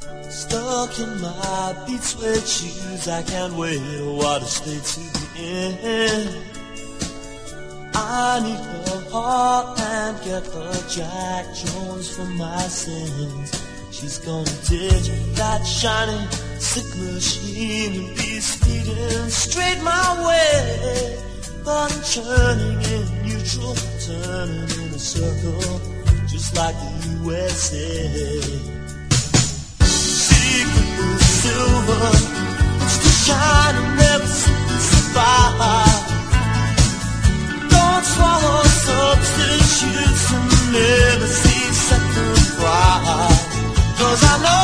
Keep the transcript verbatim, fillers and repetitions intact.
Stuck in my beat suede shoes, I can't wait a while to stay to the end. I need her heart and get her Jack Jones for my sins. She's gonna ditch that shiny sick machine and be speeding straight my way. But I'm turning in neutral, turning in a circle, just like the U S A. Secret is silver, it's to shine and never survive. Don't swallow substitutes and never see second pride. 'Cause I know